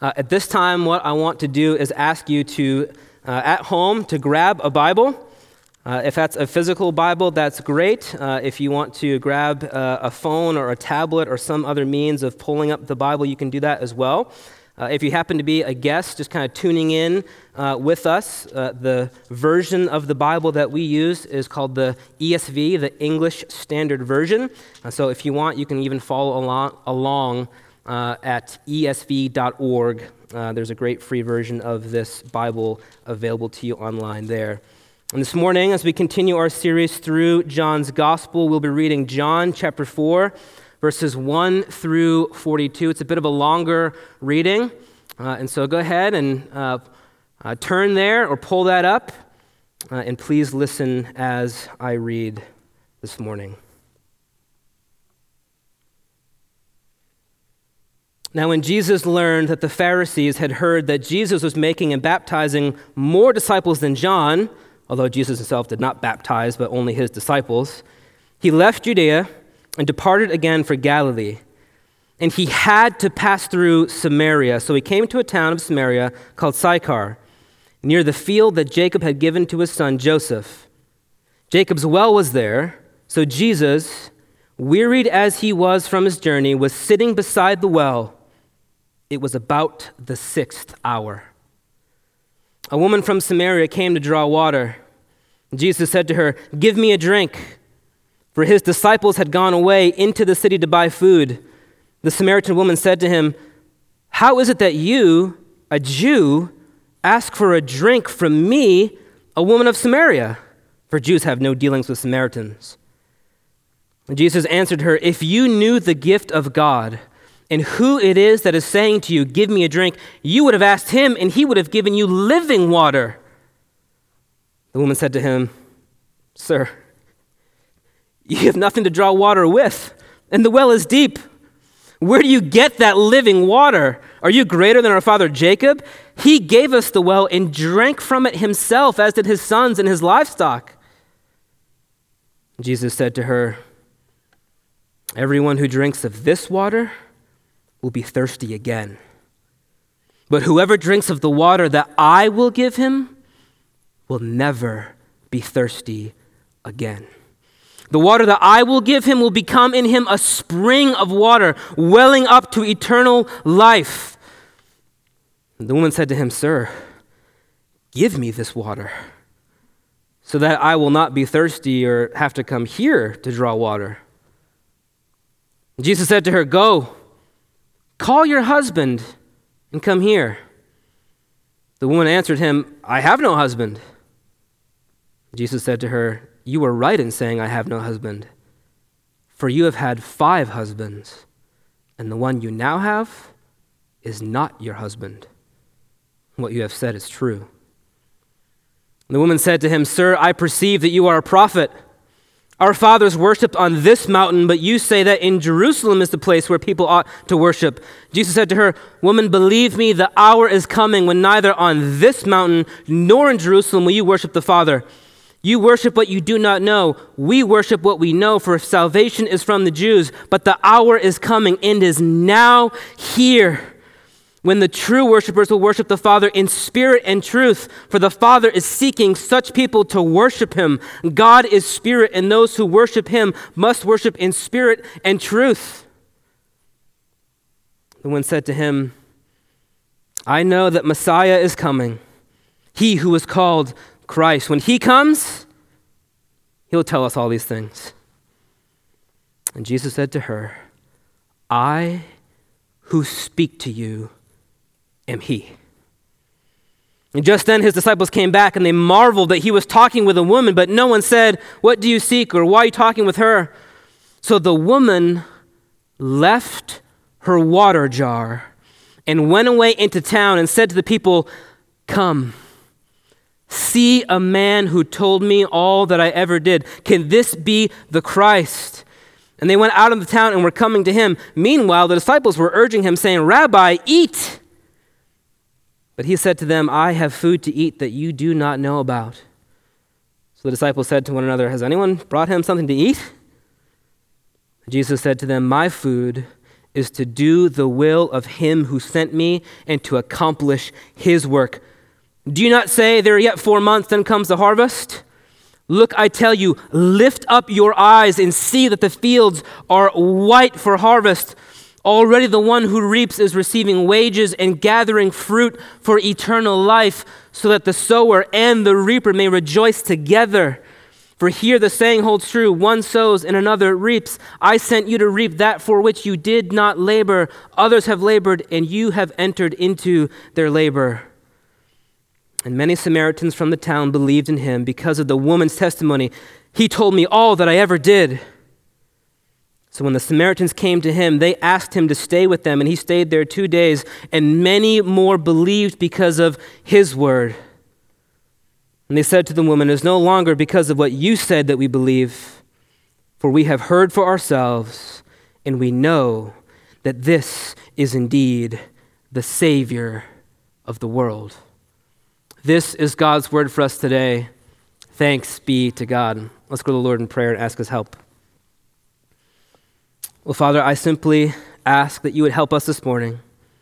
At this time, what I want to do is ask you to, at home, to grab a Bible. If that's a physical Bible, that's great. If you want to grab a phone or a tablet or some other means of pulling up the Bible, you can do that as well. If you happen to be a guest, just kind of tuning in with us, the version of the Bible that we use is called the ESV, the English Standard Version. So if you want, you can even follow along at esv.org. There's a great free version of this Bible available to you online there. And this morning, as we continue our series through John's Gospel, we'll be reading John chapter 4, verses 1 through 42. It's a bit of a longer reading, and so go ahead and turn there or pull that up, and please listen as I read this morning. Now, when Jesus learned that the Pharisees had heard that Jesus was making and baptizing more disciples than John, although Jesus himself did not baptize, but only his disciples, he left Judea and departed again for Galilee. And he had to pass through Samaria. So he came to a town of Samaria called Sychar, near the field that Jacob had given to his son Joseph. Jacob's well was there, so Jesus, wearied as he was from his journey, was sitting beside the well. It was about the 6th hour. A woman from Samaria came to draw water. Jesus said to her, "Give me a drink." For his disciples had gone away into the city to buy food. The Samaritan woman said to him, "How is it that you, a Jew, ask for a drink from me, a woman of Samaria?" For Jews have no dealings with Samaritans. And Jesus answered her, "If you knew the gift of God, and who it is that is saying to you, 'Give me a drink,' you would have asked him, and he would have given you living water." The woman said to him, "Sir, you have nothing to draw water with, and the well is deep. Where do you get that living water? Are you greater than our father Jacob? He gave us the well and drank from it himself, as did his sons and his livestock." Jesus said to her, "Everyone who drinks of this water will be thirsty again. But whoever drinks of the water that I will give him will never be thirsty again. The water that I will give him will become in him a spring of water, welling up to eternal life." And the woman said to him, "Sir, give me this water, so that I will not be thirsty or have to come here to draw water." And Jesus said to her, "Go, call your husband and come here." The woman answered him, "I have no husband." Jesus said to her, "You are right in saying, 'I have no husband,' for you have had 5 husbands, and the one you now have is not your husband. What you have said is true." The woman said to him, "Sir, I perceive that you are a prophet. Our fathers worshipped on this mountain, but you say that in Jerusalem is the place where people ought to worship." Jesus said to her, "Woman, believe me, the hour is coming when neither on this mountain nor in Jerusalem will you worship the Father. You worship what you do not know. We worship what we know, for salvation is from the Jews. But the hour is coming and is now here when the true worshipers will worship the Father in spirit and truth, for the Father is seeking such people to worship him. God is spirit, and those who worship him must worship in spirit and truth." The one said to him, "I know that Messiah is coming, he who is called Christ. When he comes, he'll tell us all these things." And Jesus said to her, "I who speak to you am he." And just then his disciples came back, and they marveled that he was talking with a woman, but no one said, "What do you seek?" or "Why are you talking with her?" So the woman left her water jar and went away into town and said to the people, "Come, see a man who told me all that I ever did. Can this be the Christ?" And they went out of the town and were coming to him. Meanwhile, the disciples were urging him, saying, "Rabbi, eat." But he said to them, "I have food to eat that you do not know about." So the disciples said to one another, "Has anyone brought him something to eat?" Jesus said to them, "My food is to do the will of him who sent me and to accomplish his work. Do you not say, there are yet 4 months, then comes the harvest? Look, I tell you, lift up your eyes and see that the fields are white for harvest. Already the one who reaps is receiving wages and gathering fruit for eternal life, so that the sower and the reaper may rejoice together. For here the saying holds true, one sows and another reaps. I sent you to reap that for which you did not labor. Others have labored, and you have entered into their labor. And many Samaritans from the town believed in him because of the woman's testimony. He told me all that I ever did. So when the Samaritans came to him, they asked him to stay with them, and he stayed there 2 days, and many more believed because of his word. And they said to the woman, it is no longer because of what you said that we believe, for we have heard for ourselves, and we know that this is indeed the Savior of the world. This is God's word for us today. Thanks be to God. Let's go to the Lord in prayer and ask his help. Well, Father, I simply ask that you would help us this morning.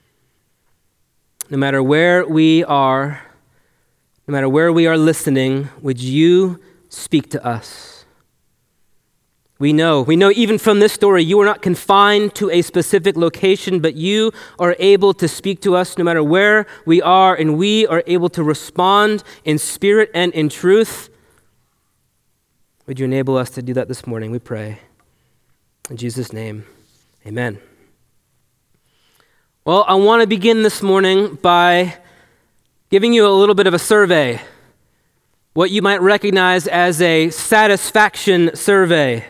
No matter where we are, no matter where we are listening, would you speak to us? We know even from this story, you are not confined to a specific location, but you are able to speak to us no matter where we are, and we are able to respond in spirit and in truth. Would you enable us to do that this morning, we pray. In Jesus' name, amen. Well, I want to begin this morning by giving you a little bit of a survey, what you might recognize as a satisfaction survey.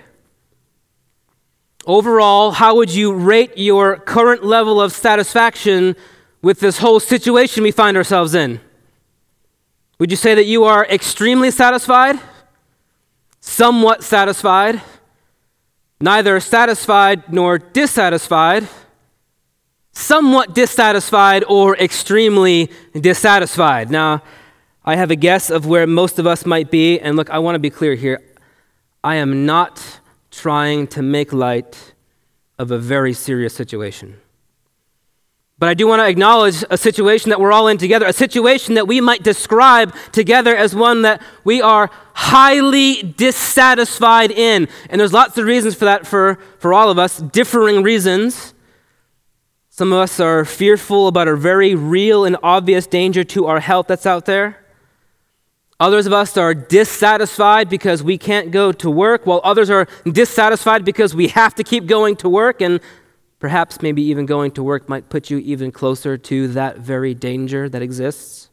Overall, how would you rate your current level of satisfaction with this whole situation we find ourselves in? Would you say that you are extremely satisfied, somewhat satisfied, neither satisfied nor dissatisfied, somewhat dissatisfied, or extremely dissatisfied? Now, I have a guess of where most of us might be, and look, I want to be clear here. I am not trying to make light of a very serious situation. But I do want to acknowledge a situation that we're all in together, a situation that we might describe together as one that we are highly dissatisfied in. And there's lots of reasons for that for all of us, differing reasons. Some of us are fearful about a very real and obvious danger to our health that's out there. Others of us are dissatisfied because we can't go to work, while others are dissatisfied because we have to keep going to work, and perhaps maybe even going to work might put you even closer to that very danger that exists.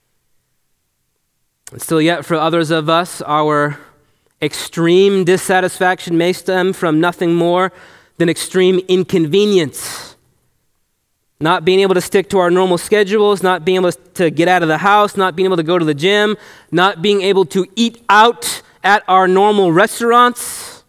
And still yet, for others of us, our extreme dissatisfaction may stem from nothing more than extreme inconvenience. Not being able to stick to our normal schedules, not being able to get out of the house, not being able to go to the gym, not being able to eat out at our normal restaurants.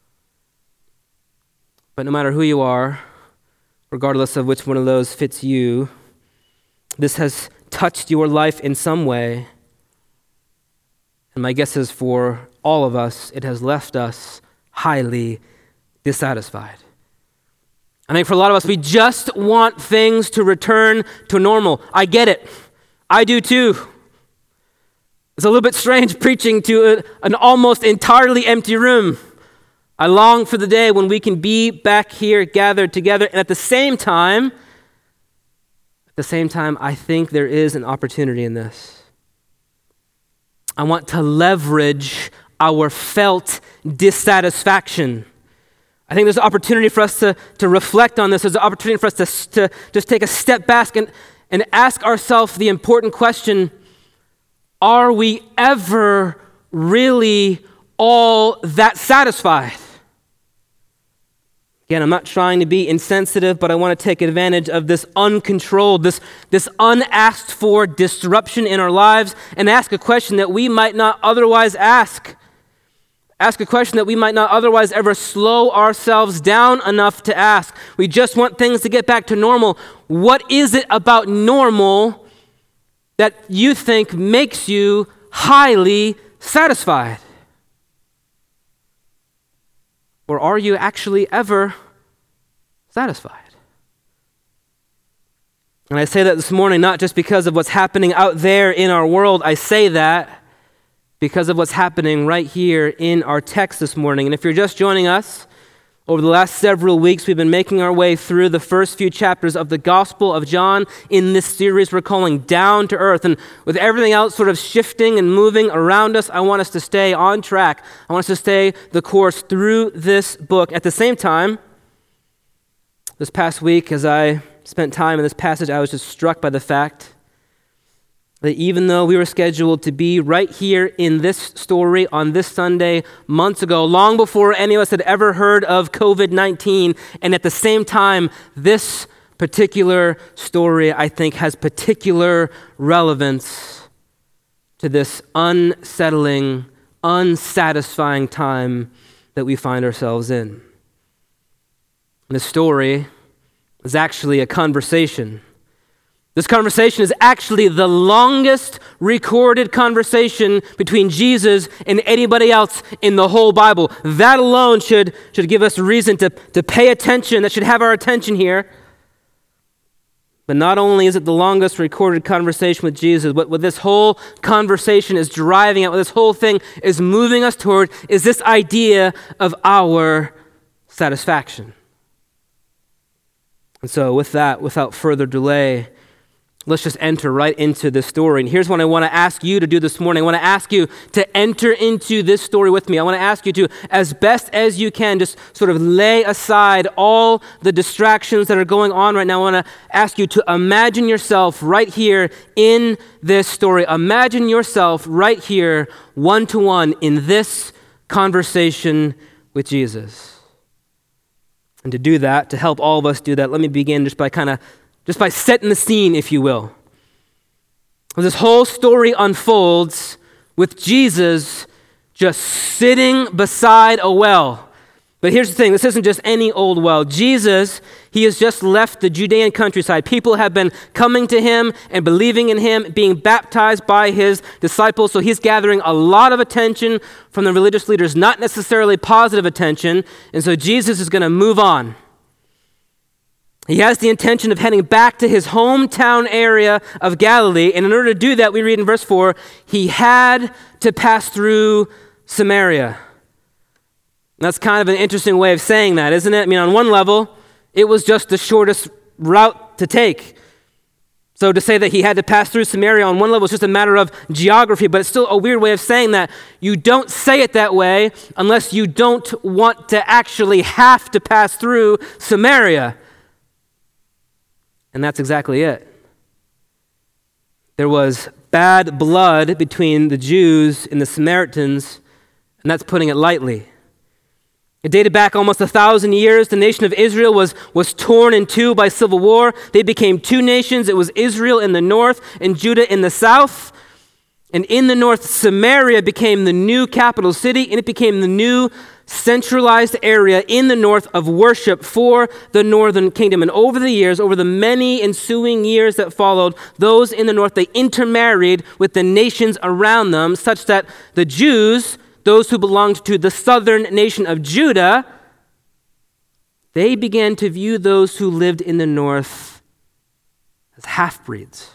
But no matter who you are, regardless of which one of those fits you, this has touched your life in some way. And my guess is for all of us, it has left us highly dissatisfied. I think for a lot of us, we just want things to return to normal. I get it. I do too. It's a little bit strange preaching to an almost entirely empty room. I long for the day when we can be back here gathered together. And at the same time, I think there is an opportunity in this. I want to leverage our felt dissatisfaction. I think there's an opportunity for us to reflect on this. There's an opportunity for us to just take a step back and ask ourselves the important question, are we ever really all that satisfied? Again, I'm not trying to be insensitive, but I want to take advantage of this uncontrolled, this unasked for disruption in our lives and ask a question that we might not otherwise ask. Ask a question that we might not otherwise ever slow ourselves down enough to ask. We just want things to get back to normal. What is it about normal that you think makes you highly satisfied? Or are you actually ever satisfied? And I say that this morning not just because of what's happening out there in our world. I say that because of what's happening right here in our text this morning. And if you're just joining us, over the last several weeks, we've been making our way through the first few chapters of the Gospel of John in this series we're calling Down to Earth. And with everything else sort of shifting and moving around us, I want us to stay on track. I want us to stay the course through this book. At the same time, this past week, as I spent time in this passage, I was just struck by the fact that even though we were scheduled to be right here in this story on this Sunday months ago, long before any of us had ever heard of COVID-19, and at the same time, this particular story, I think, has particular relevance to this unsettling, unsatisfying time that we find ourselves in. This story is actually a conversation. This conversation is actually the longest recorded conversation between Jesus and anybody else in the whole Bible. That alone should give us reason to pay attention. That should have our attention here. But not only is it the longest recorded conversation with Jesus, what this whole conversation is driving at, what this whole thing is moving us toward, is this idea of our satisfaction. And so with that, without further delay, let's just enter right into this story. And here's what I want to ask you to do this morning. I want to ask you to enter into this story with me. I want to ask you to, as best as you can, just sort of lay aside all the distractions that are going on right now. I want to ask you to imagine yourself right here in this story. Imagine yourself right here, one-to-one, in this conversation with Jesus. And to do that, to help all of us do that, let me begin just by setting the scene, if you will. This whole story unfolds with Jesus just sitting beside a well. But here's the thing, this isn't just any old well. Jesus, he has just left the Judean countryside. People have been coming to him and believing in him, being baptized by his disciples. So he's gathering a lot of attention from the religious leaders, not necessarily positive attention. And so Jesus is going to move on. He has the intention of heading back to his hometown area of Galilee. And in order to do that, we read in verse 4, he had to pass through Samaria. That's kind of an interesting way of saying that, isn't it? I mean, on one level, it was just the shortest route to take. So to say that he had to pass through Samaria on one level is just a matter of geography, but it's still a weird way of saying that. You don't say it that way unless you don't want to actually have to pass through Samaria. And that's exactly it. There was bad blood between the Jews and the Samaritans, and that's putting it lightly. It dated back almost 1,000 years. The nation of Israel was torn in two by civil war. They became two nations. It was Israel in the north and Judah in the south. And in the north, Samaria became the new capital city, and it became the new centralized area in the north of worship for the northern kingdom. And over the years, over the many ensuing years that followed, those in the north, they intermarried with the nations around them, such that the Jews, those who belonged to the southern nation of Judah, they began to view those who lived in the north as half-breeds.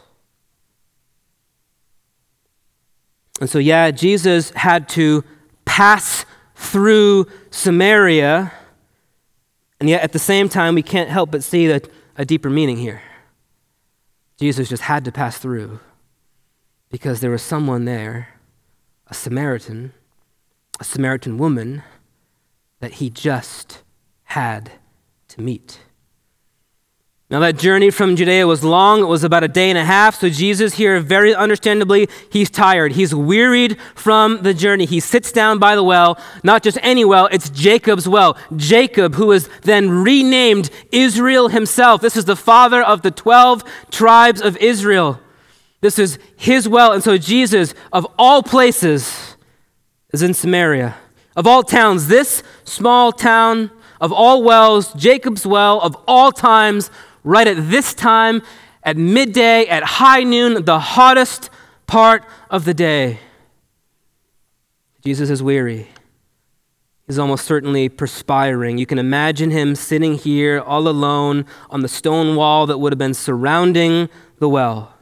And so, Jesus had to pass through Samaria, and yet at the same time, we can't help but see a deeper meaning here. Jesus just had to pass through because there was someone there, a Samaritan woman, that he just had to meet. Now that journey from Judea was long. It was about a day and a half. So Jesus here, very understandably, he's tired. He's wearied from the journey. He sits down by the well, not just any well, it's Jacob's well. Jacob, who is then renamed Israel himself. This is the father of the 12 tribes of Israel. This is his well. And so Jesus, of all places, is in Samaria. Of all towns, this small town, of all wells, Jacob's well, of all times, right at this time, at midday, at high noon, the hottest part of the day. Jesus is weary. is almost certainly perspiring. You can imagine him sitting here all alone on the stone wall that would have been surrounding the well.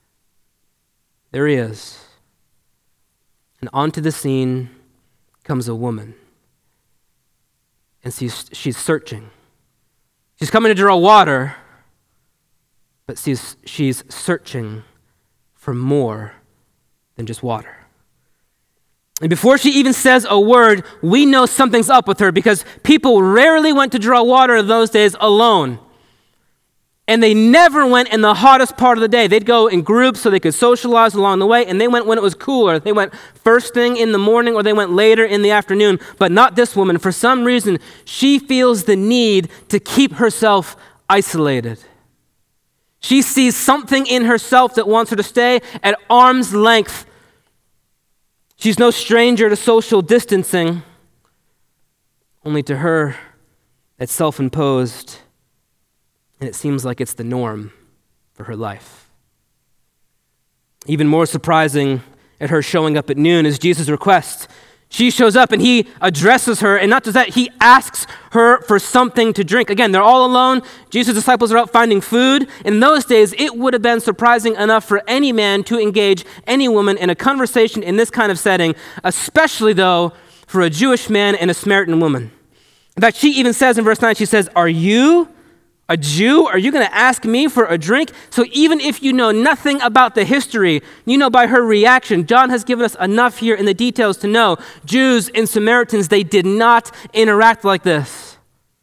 There he is. And onto the scene comes a woman. And she's searching. She's coming to draw water, but she's searching for more than just water. And before she even says a word, we know something's up with her, because people rarely went to draw water in those days alone. And they never went in the hottest part of the day. They'd go in groups so they could socialize along the way, and they went when it was cooler. They went first thing in the morning or they went later in the afternoon, but not this woman. For some reason, she feels the need to keep herself isolated. She sees something in herself that wants her to stay at arm's length. She's no stranger to social distancing, only to her it's self-imposed. And it seems like it's the norm for her life. Even more surprising at her showing up at noon is Jesus' request. She shows up and he addresses her, and not just that, he asks her for something to drink. Again, they're all alone. Jesus' disciples are out finding food. In those days, it would have been surprising enough for any man to engage any woman in a conversation in this kind of setting, especially though for a Jewish man and a Samaritan woman. In fact, she even says in verse 9, she says, "Are you a Jew? Are you going to ask me for a drink?" So even if you know nothing about the history, you know by her reaction, John has given us enough here in the details to know Jews and Samaritans, they did not interact like this.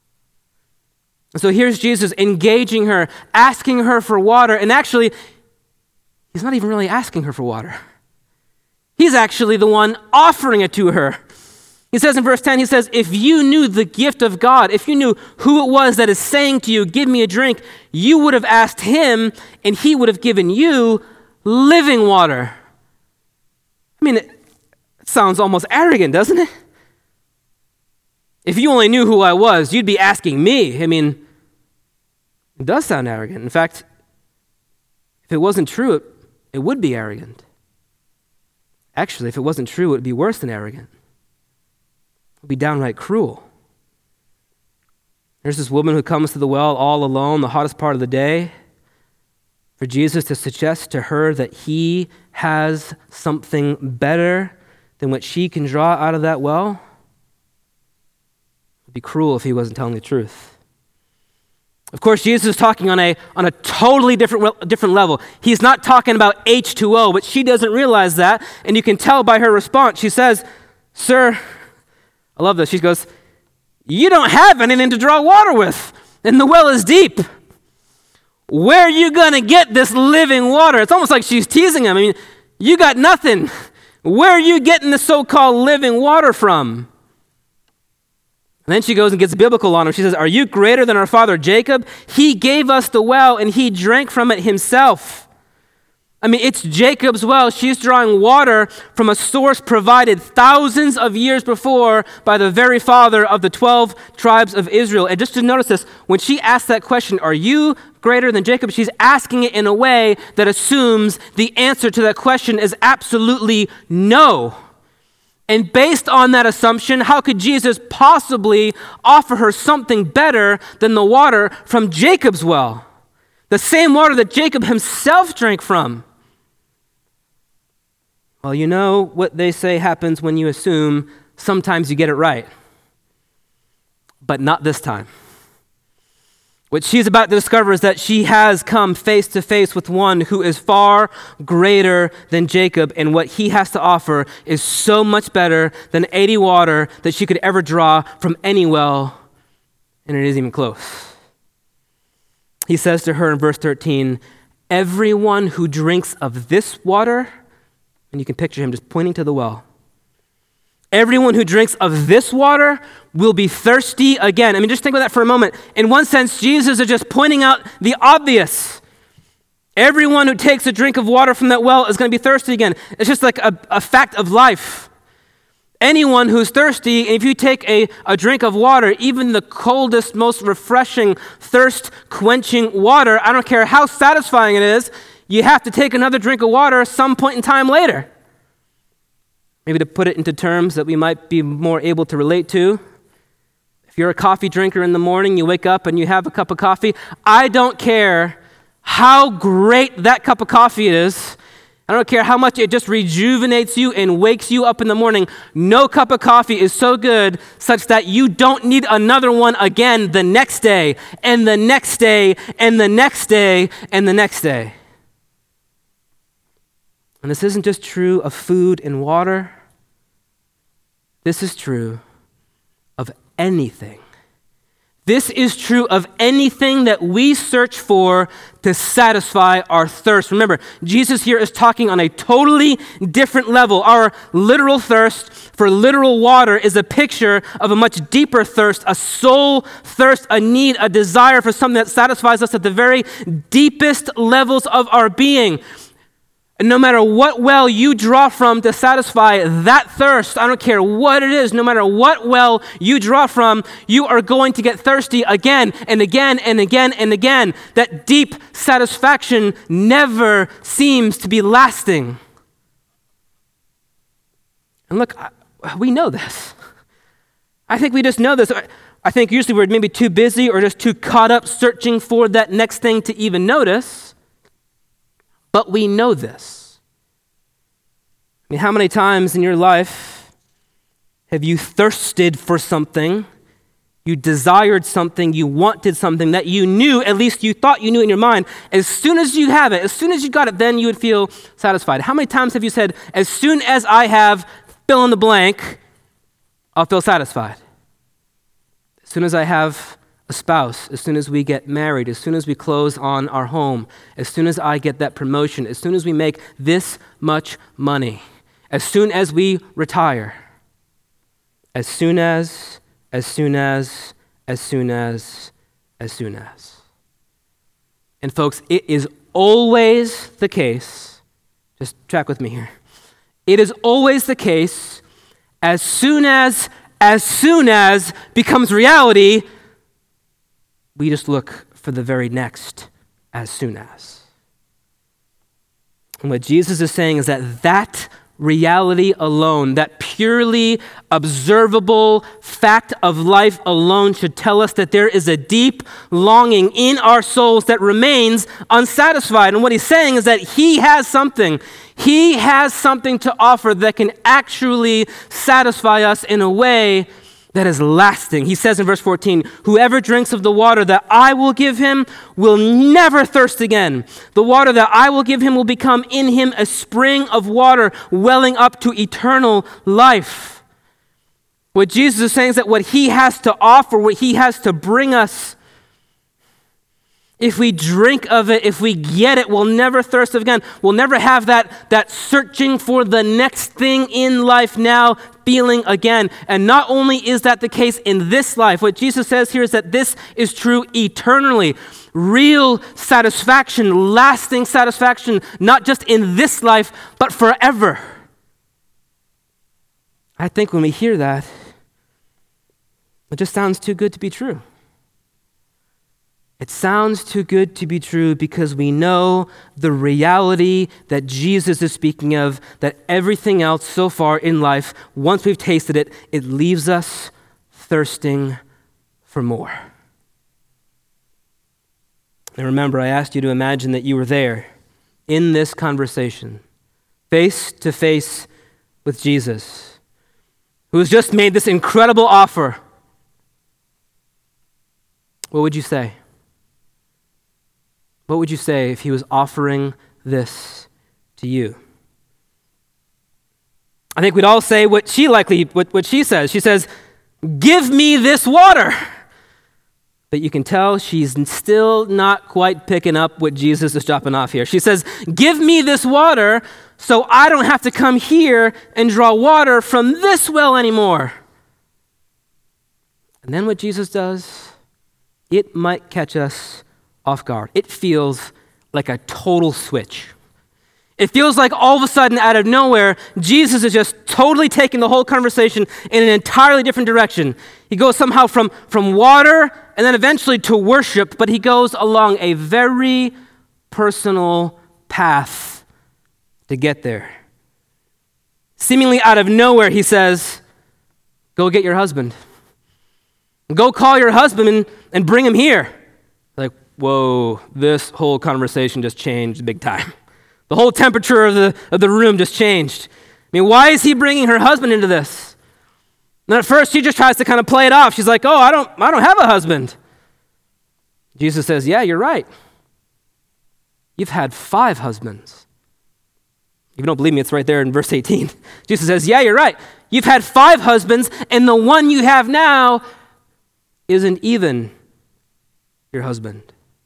So here's Jesus engaging her, asking her for water, and actually, he's not even really asking her for water. He's actually the one offering it to her. He says in verse 10, he says, "If you knew the gift of God, if you knew who it was that is saying to you, 'Give me a drink,' you would have asked him, and he would have given you living water." I mean, it sounds almost arrogant, doesn't it? If you only knew who I was, you'd be asking me. I mean, it does sound arrogant. In fact, if it wasn't true, it would be arrogant. Actually, if it wasn't true, it would be worse than arrogant. It would be downright cruel. There's this woman who comes to the well all alone, the hottest part of the day, for Jesus to suggest to her that he has something better than what she can draw out of that well. It would be cruel if he wasn't telling the truth. Of course, Jesus is talking on a totally different level. He's not talking about H2O, but she doesn't realize that, and you can tell by her response. She says, "Sir," I love this. She goes, "You don't have anything to draw water with, and the well is deep. Where are you going to get this living water?" It's almost like she's teasing him. I mean, you got nothing. Where are you getting the so-called living water from? And then she goes and gets biblical on him. She says, "Are you greater than our father Jacob? He gave us the well, and he drank from it himself." I mean, it's Jacob's well. She's drawing water from a source provided thousands of years before by the very father of the 12 tribes of Israel. And just to notice this, when she asks that question, "Are you greater than Jacob?" she's asking it in a way that assumes the answer to that question is absolutely no. And based on that assumption, how could Jesus possibly offer her something better than the water from Jacob's well? The same water that Jacob himself drank from. Well, you know what they say happens when you assume. Sometimes you get it right. But not this time. What she's about to discover is that she has come face to face with one who is far greater than Jacob, and what he has to offer is so much better than 80 water that she could ever draw from any well, and it isn't even close. He says to her in verse 13, "Everyone who drinks of this water," and you can picture him just pointing to the well, "everyone who drinks of this water will be thirsty again." I mean, just think about that for a moment. In one sense, Jesus is just pointing out the obvious. Everyone who takes a drink of water from that well is going to be thirsty again. It's just like a fact of life. Anyone who's thirsty, if you take a drink of water, even the coldest, most refreshing, thirst-quenching water, I don't care how satisfying it is, you have to take another drink of water some point in time later. Maybe to put it into terms that we might be more able to relate to, if you're a coffee drinker in the morning, you wake up and you have a cup of coffee, I don't care how great that cup of coffee is. I don't care how much it just rejuvenates you and wakes you up in the morning. No cup of coffee is so good such that you don't need another one again the next day, and the next day, and the next day, and the next day. And this isn't just true of food and water. This is true of anything. This is true of anything that we search for to satisfy our thirst. Remember, Jesus here is talking on a totally different level. Our literal thirst for literal water is a picture of a much deeper thirst, a soul thirst, a need, a desire for something that satisfies us at the very deepest levels of our being. And no matter what well you draw from to satisfy that thirst, I don't care what it is, no matter what well you draw from, you are going to get thirsty again and again and again and again. That deep satisfaction never seems to be lasting. And look, we know this. I think we just know this. I think usually we're maybe too busy or just too caught up searching for that next thing to even notice. But we know this. I mean, how many times in your life have you thirsted for something, you desired something, you wanted something that you knew, at least you thought you knew in your mind, as soon as you have it, as soon as you got it, then you would feel satisfied? How many times have you said, as soon as I have fill in the blank, I'll feel satisfied? As soon as I have a spouse, as soon as we get married, as soon as we close on our home, as soon as I get that promotion, as soon as we make this much money, as soon as we retire, as soon as. And folks, it is always the case, just track with me here. It is always the case, as soon as becomes reality, we just look for the very next as soon as. And what Jesus is saying is that reality alone, that purely observable fact of life alone should tell us that there is a deep longing in our souls that remains unsatisfied. And what he's saying is that he has something to offer that can actually satisfy us in a way that is lasting. He says in verse 14, whoever drinks of the water that I will give him will never thirst again. The water that I will give him will become in him a spring of water welling up to eternal life. What Jesus is saying is that what he has to offer, what he has to bring us, if we drink of it, if we get it, we'll never thirst again. We'll never have that searching for the next thing in life now feeling again. And not only is that the case in this life, what Jesus says here is that this is true eternally. Real satisfaction, lasting satisfaction, not just in this life, but forever. I think when we hear that, it just sounds too good to be true. It sounds too good to be true because we know the reality that Jesus is speaking of, that everything else so far in life, once we've tasted it, it leaves us thirsting for more. And remember, I asked you to imagine that you were there in this conversation, face to face with Jesus, who has just made this incredible offer. What would you say? What would you say if he was offering this to you? I think we'd all say what she says. She says, give me this water. But you can tell she's still not quite picking up what Jesus is dropping off here. She says, give me this water so I don't have to come here and draw water from this well anymore. And then what Jesus does, it might catch us off guard. It feels like a total switch. It feels like all of a sudden, out of nowhere, Jesus is just totally taking the whole conversation in an entirely different direction. He goes somehow from water and then eventually to worship, but he goes along a very personal path to get there. seemingly out of nowhere, he says, go get your husband. Go call your husband and bring him here. Like, whoa, this whole conversation just changed big time. The whole temperature of the room just changed. I mean, why is he bringing her husband into this? And at first, she just tries to kind of play it off. She's like, oh, I don't have a husband. Jesus says, yeah, you're right. You've had 5 husbands. If you don't believe me, it's right there in verse 18. Jesus says, yeah, you're right. You've had 5 husbands, and the one you have now isn't even your husband.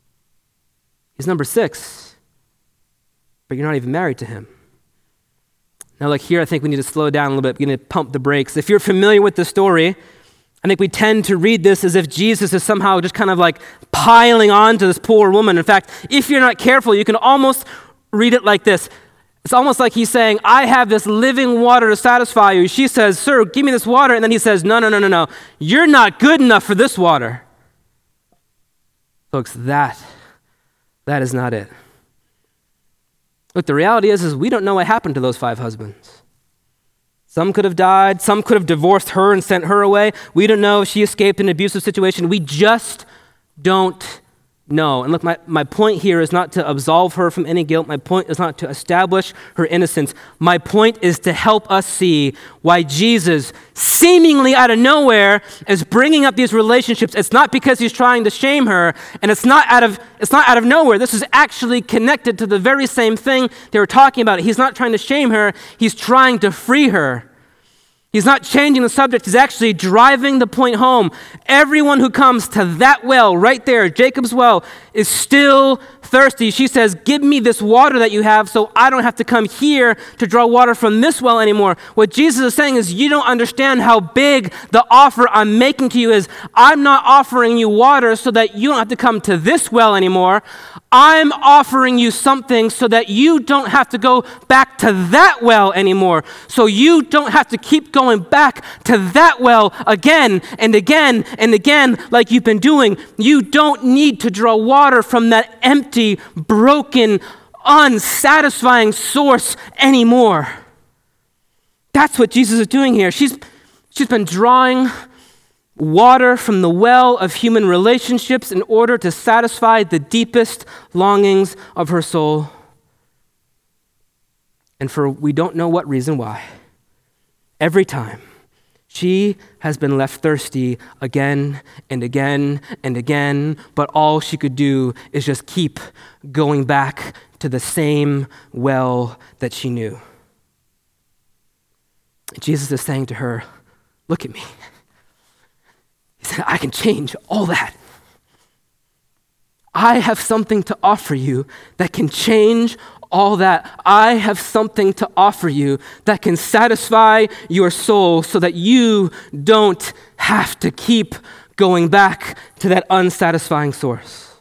He's number 6, but you're not even married to him. Now, like here, I think we need to slow down a little bit. We need to pump the brakes. If you're familiar with the story, I think we tend to read this as if Jesus is somehow just kind of like piling on to this poor woman. In fact, if you're not careful, you can almost read it like this. It's almost like he's saying, I have this living water to satisfy you. She says, sir, give me this water. And then he says, no. You're not good enough for this water. Folks, that is not it. Look, the reality is we don't know what happened to those 5 husbands. Some could have died. Some could have divorced her and sent her away. We don't know if she escaped an abusive situation. We just don't know. And look, my point here is not to absolve her from any guilt. My point is not to establish her innocence. My point is to help us see why Jesus, seemingly out of nowhere, is bringing up these relationships. It's not because he's trying to shame her, and it's not out of nowhere. This is actually connected to the very same thing they were talking about. He's not trying to shame her. He's trying to free her. He's not changing the subject. He's actually driving the point home. Everyone who comes to that well right there, Jacob's well, is still thirsty. She says, give me this water that you have so I don't have to come here to draw water from this well anymore. What Jesus is saying is you don't understand how big the offer I'm making to you is. I'm not offering you water so that you don't have to come to this well anymore. I'm offering you something so that you don't have to go back to that well anymore. So you don't have to keep going back to that well again and again and again like you've been doing. You don't need to draw water from that empty, broken, unsatisfying source anymore. That's what Jesus is doing here. She's been drawing water from the well of human relationships in order to satisfy the deepest longings of her soul. And for we don't know what reason why, every time she has been left thirsty again and again and again, but all she could do is just keep going back to the same well that she knew. Jesus is saying to her, look at me. He said, I can change all that. I have something to offer you that can change all that. I have something to offer you that can satisfy your soul so that you don't have to keep going back to that unsatisfying source.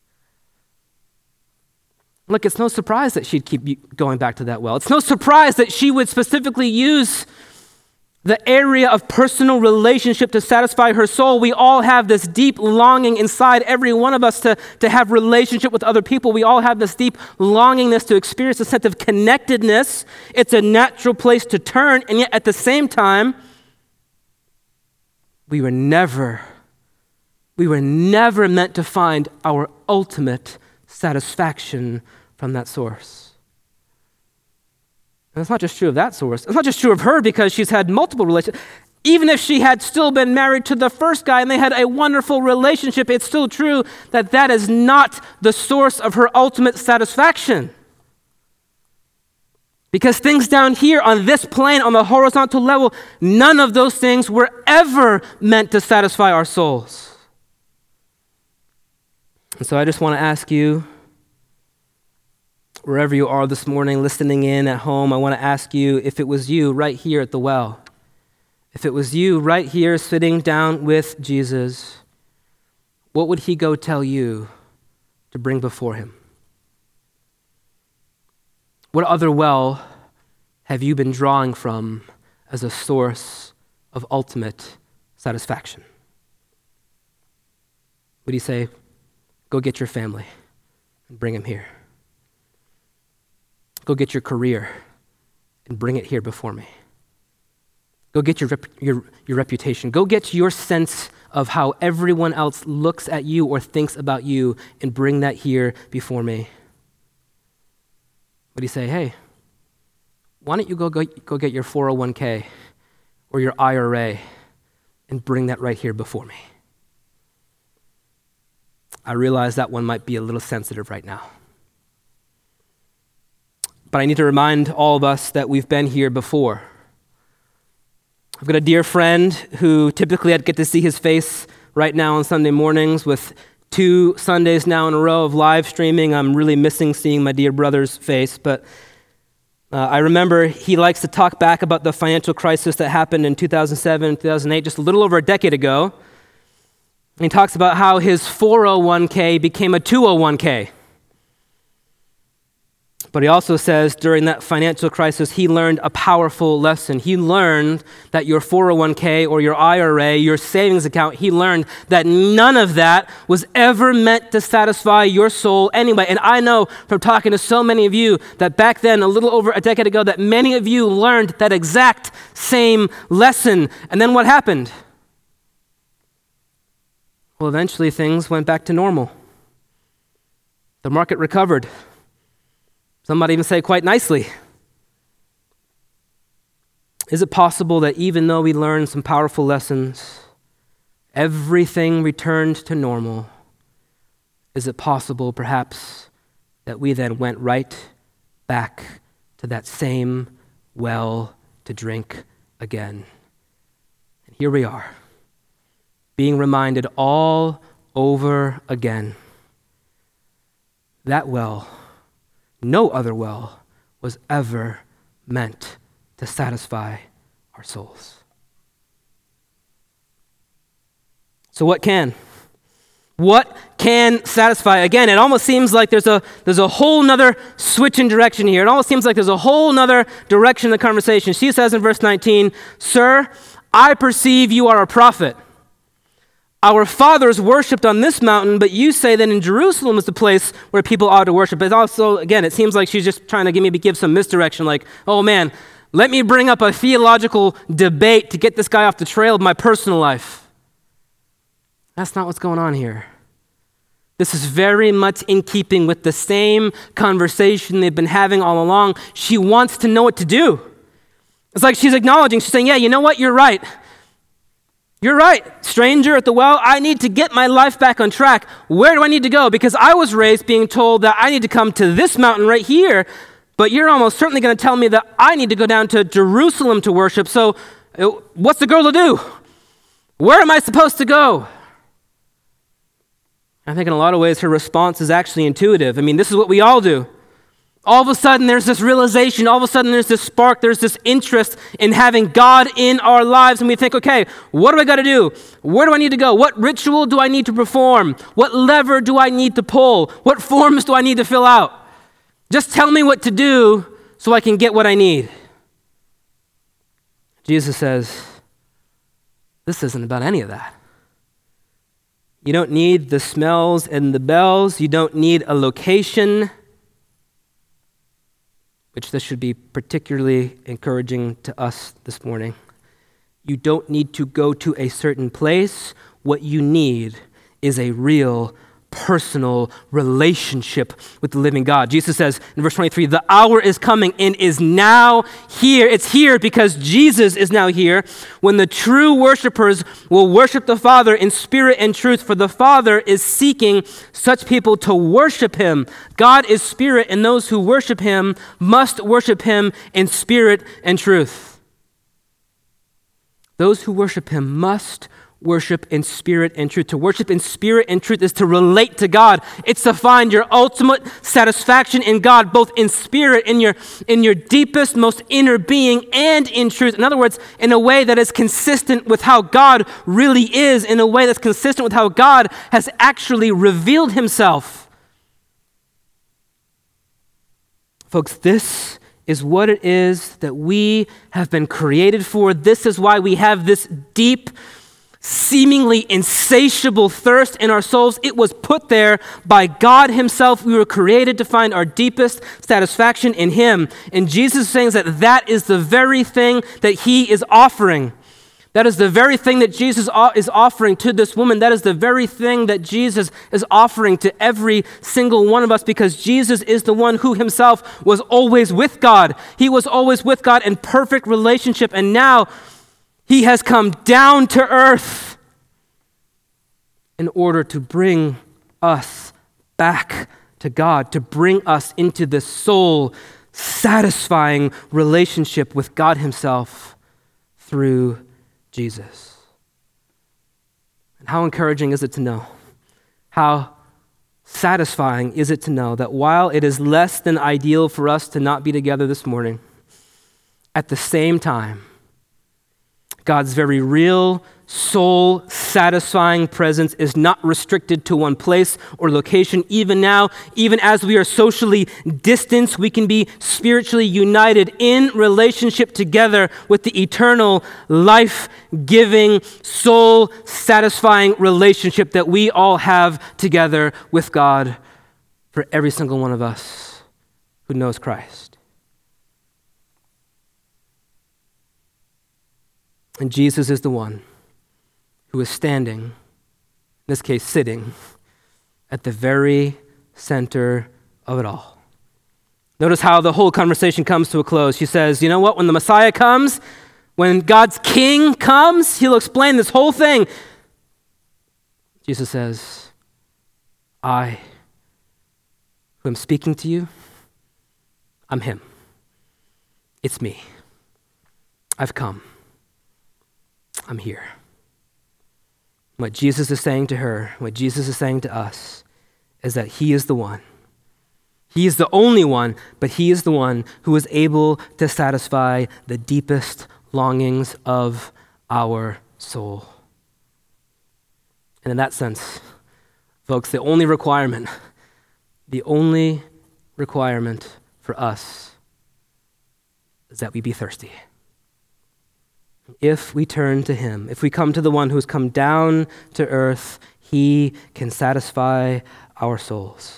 Look, it's no surprise that she'd keep going back to that well. It's no surprise that she would specifically use the area of personal relationship to satisfy her soul. We all have this deep longing inside every one of us to have relationship with other people. We all have this deep longingness to experience a sense of connectedness. It's a natural place to turn, and yet at the same time, we were never meant to find our ultimate satisfaction from that source. And it's not just true of that source. It's not just true of her because she's had multiple relationships. Even if she had still been married to the first guy and they had a wonderful relationship, it's still true that that is not the source of her ultimate satisfaction. Because things down here on this plane, on the horizontal level, none of those things were ever meant to satisfy our souls. And so I just want to ask you, wherever you are this morning, listening in at home, I want to ask you, if it was you right here at the well, if it was you right here sitting down with Jesus, what would he go tell you to bring before him? What other well have you been drawing from as a source of ultimate satisfaction? Would he say, go get your family and bring him here? Go get your career and bring it here before me. Go get your reputation. Go get your sense of how everyone else looks at you or thinks about you and bring that here before me. But he say, hey, why don't you go get your 401k or your IRA and bring that right here before me? I realize that one might be a little sensitive right now. But I need to remind all of us that we've been here before. I've got a dear friend who typically I'd get to see his face right now on Sunday mornings. With 2 Sundays now in a row of live streaming, I'm really missing seeing my dear brother's face. But I remember he likes to talk back about the financial crisis that happened in 2007, 2008, just a little over a decade ago. And he talks about how his 401k became a 201k. But he also says during that financial crisis, he learned a powerful lesson. He learned that your 401k or your IRA, your savings account, he learned that none of that was ever meant to satisfy your soul anyway. And I know from talking to so many of you that back then, a little over a decade ago, that many of you learned that exact same lesson. And then what happened? Well, eventually things went back to normal. The market recovered. Some might even say quite nicely. Is it possible that even though we learned some powerful lessons, everything returned to normal? Is it possible, perhaps, that we then went right back to that same well to drink again? And here we are, being reminded all over again. That well, no other well, was ever meant to satisfy our souls. So what can? What can satisfy? Again, it almost seems like there's a whole nother switch in direction here. It almost seems like there's a whole nother direction in the conversation. She says in verse 19, "Sir, I perceive you are a prophet. Our fathers worshipped on this mountain, but you say that in Jerusalem is the place where people ought to worship." But also, again, it seems like she's just trying to give some misdirection, like, oh man, let me bring up a theological debate to get this guy off the trail of my personal life. That's not what's going on here. This is very much in keeping with the same conversation they've been having all along. She wants to know what to do. It's like she's acknowledging, she's saying, yeah, you know what, you're right. You're right, stranger at the well, I need to get my life back on track. Where do I need to go? Because I was raised being told that I need to come to this mountain right here, but you're almost certainly going to tell me that I need to go down to Jerusalem to worship. So what's the girl to do? Where am I supposed to go? I think in a lot of ways her response is actually intuitive. I mean, this is what we all do. All of a sudden, there's this realization. All of a sudden, there's this spark. There's this interest in having God in our lives. And we think, okay, what do I got to do? Where do I need to go? What ritual do I need to perform? What lever do I need to pull? What forms do I need to fill out? Just tell me what to do so I can get what I need. Jesus says, this isn't about any of that. You don't need the smells and the bells. You don't need a location, which this should be particularly encouraging to us this morning. You don't need to go to a certain place. What you need is a real personal relationship with the living God. Jesus says in verse 23, the hour is coming and is now here. It's here because Jesus is now here when the true worshipers will worship the Father in spirit and truth, for the Father is seeking such people to worship him. God is spirit, and those who worship him must worship him in spirit and truth. Those who worship him must worship in spirit and truth. To worship in spirit and truth is to relate to God. It's to find your ultimate satisfaction in God, both in spirit, in your deepest, most inner being, and in truth. In other words, in a way that is consistent with how God really is, in a way that's consistent with how God has actually revealed himself. Folks, this is what it is that we have been created for. This is why we have this deep seemingly insatiable thirst in our souls, it was put there by God himself. We were created to find our deepest satisfaction in him. And Jesus is saying that that is the very thing that he is offering. That is the very thing that Jesus is offering to this woman. That is the very thing that Jesus is offering to every single one of us, because Jesus is the one who himself was always with God. He was always with God in perfect relationship, and now he has come down to earth in order to bring us back to God, to bring us into this soul-satisfying relationship with God himself through Jesus. And how encouraging is it to know? How satisfying is it to know that while it is less than ideal for us to not be together this morning, at the same time, God's very real, soul-satisfying presence is not restricted to one place or location. Even now, even as we are socially distanced, we can be spiritually united in relationship together with the eternal, life-giving, soul-satisfying relationship that we all have together with God for every single one of us who knows Christ. And Jesus is the one who is standing, in this case sitting, at the very center of it all. Notice how the whole conversation comes to a close. She says, you know what, when the Messiah comes, when God's King comes, he'll explain this whole thing. Jesus says, I, who am speaking to you, I'm him. It's me. I've come. I'm here. What Jesus is saying to her, what Jesus is saying to us, is that he is the one. He is the only one, but he is the one who is able to satisfy the deepest longings of our soul. And in that sense, folks, the only requirement for us is that we be thirsty. If we turn to him, if we come to the one who has come down to earth, he can satisfy our souls.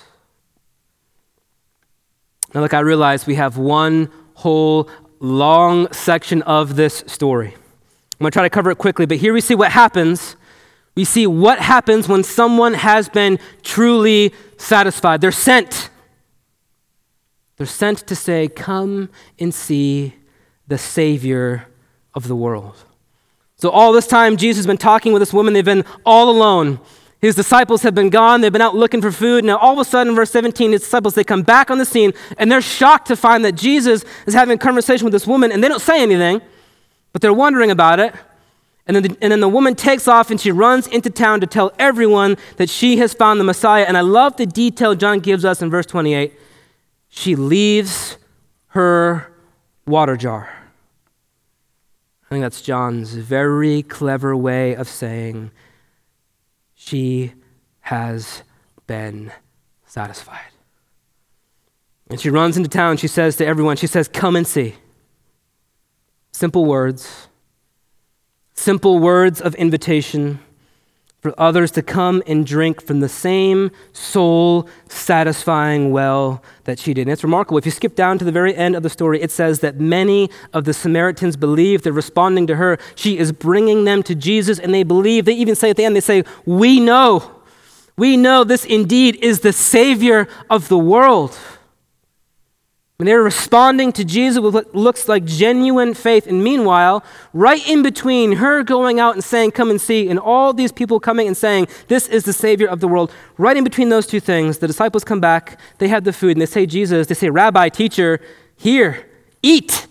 Now look, I realize we have one whole long section of this story. I'm going to try to cover it quickly, but here we see what happens. We see what happens when someone has been truly satisfied. They're sent. They're sent to say, come and see the Savior of the world. So all this time, Jesus has been talking with this woman. They've been all alone. His disciples have been gone. They've been out looking for food. Now all of a sudden, in verse 17, his disciples, they come back on the scene, and they're shocked to find that Jesus is having a conversation with this woman, and they don't say anything, but they're wondering about it. And then the woman takes off, and she runs into town to tell everyone that she has found the Messiah. And I love the detail John gives us in verse 28. She leaves her water jar. I think that's John's very clever way of saying she has been satisfied. And she runs into town. She says to everyone, she says, come and see. Simple words of invitation for others to come and drink from the same soul-satisfying well that she did. And it's remarkable. If you skip down to the very end of the story, it says that many of the Samaritans believe. They're responding to her. She is bringing them to Jesus, and they believe. They even say at the end, they say, we know this indeed is the Savior of the world. And they're responding to Jesus with what looks like genuine faith. And meanwhile, right in between her going out and saying, come and see, and all these people coming and saying, this is the Savior of the world, right in between those two things, the disciples come back, they have the food, and they say, Jesus, they say, Rabbi, teacher, here, eat.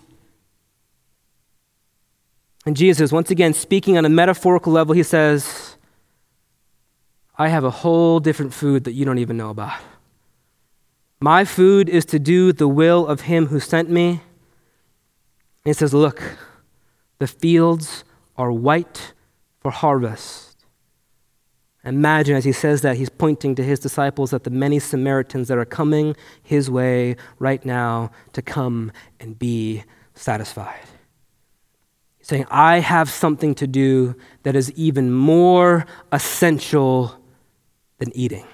And Jesus, once again, speaking on a metaphorical level, he says, I have a whole different food that you don't even know about. My food is to do the will of him who sent me. And he says, look, the fields are white for harvest. Imagine as he says that, he's pointing to his disciples at the many Samaritans that are coming his way right now to come and be satisfied. saying, I have something to do that is even more essential than eating.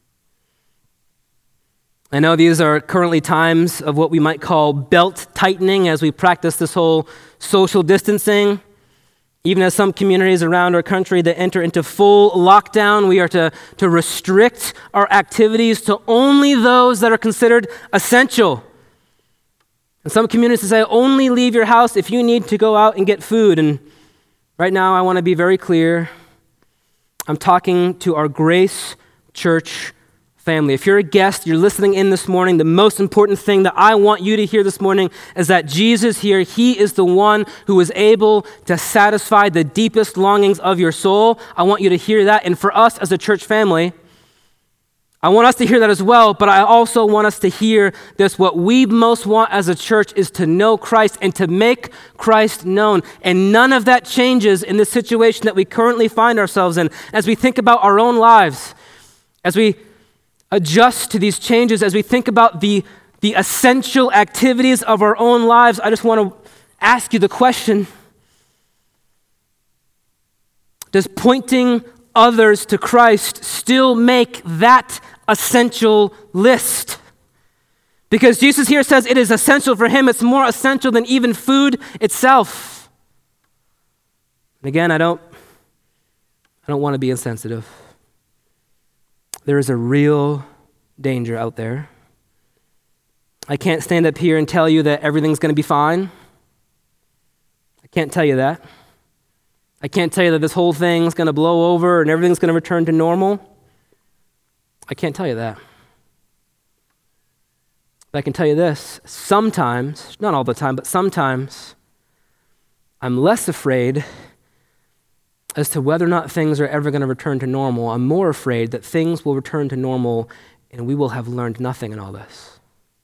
I know these are currently times of what we might call belt tightening as we practice this whole social distancing. Even as some communities around our country that enter into full lockdown, we are to restrict our activities to only those that are considered essential. And some communities say, only leave your house if you need to go out and get food. And right now, I want to be very clear. I'm talking to our Grace Church family. If you're a guest, you're listening in this morning, the most important thing that I want you to hear this morning is that Jesus here, he is the one who is able to satisfy the deepest longings of your soul. I want you to hear that. And for us as a church family, I want us to hear that as well, but I also want us to hear this. What we most want as a church is to know Christ and to make Christ known. And none of that changes in the situation that we currently find ourselves in. As we think about our own lives, as we adjust to these changes, as we think about the essential activities of our own lives, I just want to ask you the question, does pointing others to Christ still make that essential list? Because Jesus here says it is essential for him. It's more essential than even food itself. And again, I don't want to be insensitive. There is a real danger out there. I can't stand up here and tell you that everything's going to be fine. I can't tell you that. I can't tell you that this whole thing's going to blow over and everything's going to return to normal. I can't tell you that. But I can tell you this, sometimes, not all the time, but sometimes, I'm less afraid as to whether or not things are ever going to return to normal. I'm more afraid that things will return to normal and we will have learned nothing in all this.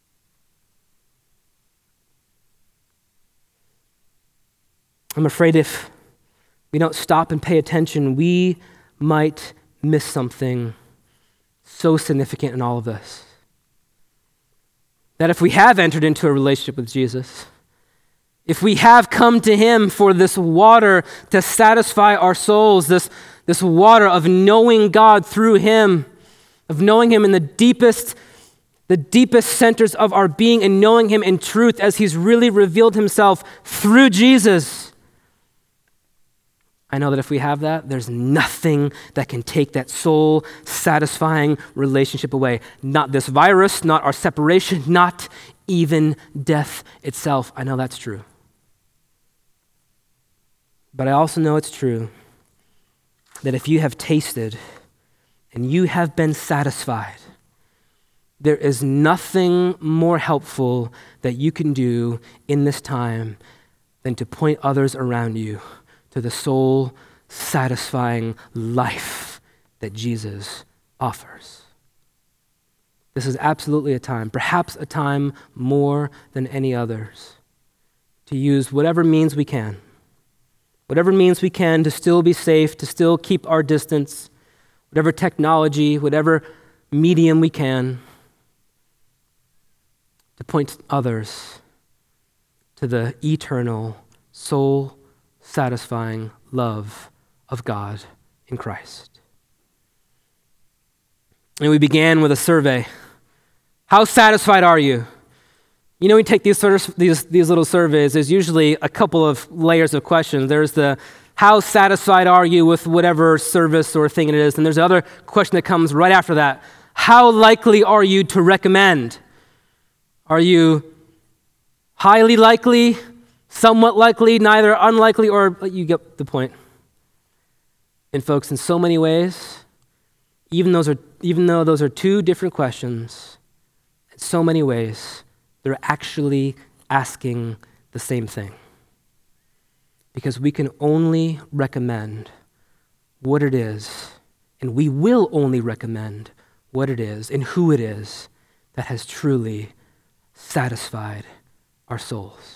I'm afraid if we don't stop and pay attention, we might miss something so significant in all of this. That if we have entered into a relationship with Jesus, if we have come to him for this water to satisfy our souls, this water of knowing God through him, of knowing him in the deepest centers of our being and knowing him in truth as he's really revealed himself through Jesus, I know that if we have that, there's nothing that can take that soul-satisfying relationship away. Not this virus, not our separation, not even death itself. I know that's true. But I also know it's true that if you have tasted and you have been satisfied, there is nothing more helpful that you can do in this time than to point others around you to the soul-satisfying life that Jesus offers. This is absolutely a time, perhaps a time more than any others, to use whatever means we can to still be safe, to still keep our distance, whatever technology, whatever medium we can, to point others to the eternal, soul-satisfying love of God in Christ. And we began with a survey. How satisfied are you? You know, we take these little surveys, there's usually a couple of layers of questions. There's the how satisfied are you with whatever service or thing it is? And there's the other question that comes right after that. How likely are you to recommend? Are you highly likely, somewhat likely, neither unlikely, or you get the point? And folks, in so many ways, even though those are two different questions, in so many ways, they're actually asking the same thing. Because we can only recommend what it is, and we will only recommend what it is and who it is that has truly satisfied our souls.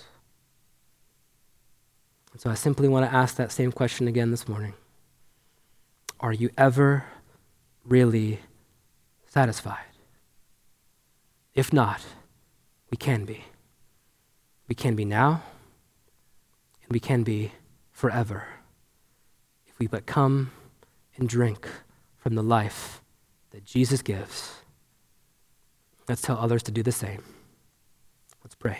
And so I simply want to ask that same question again this morning. Are you ever really satisfied? If not, we can be. We can be now, and we can be forever if we but come and drink from the life that Jesus gives. Let's tell others to do the same. Let's pray.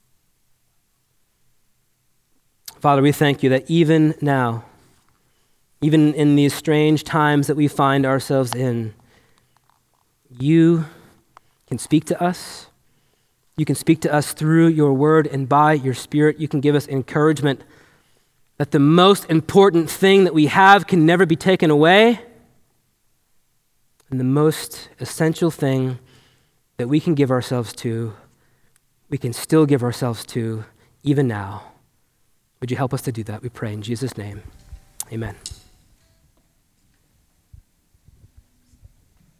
Father, we thank you that even now, even in these strange times that we find ourselves in, you can speak to us. You can speak to us through your word, and by your Spirit, you can give us encouragement that the most important thing that we have can never be taken away, and the most essential thing that we can give ourselves to, we can still give ourselves to even now. Would you help us to do that? We pray in Jesus' name. Amen.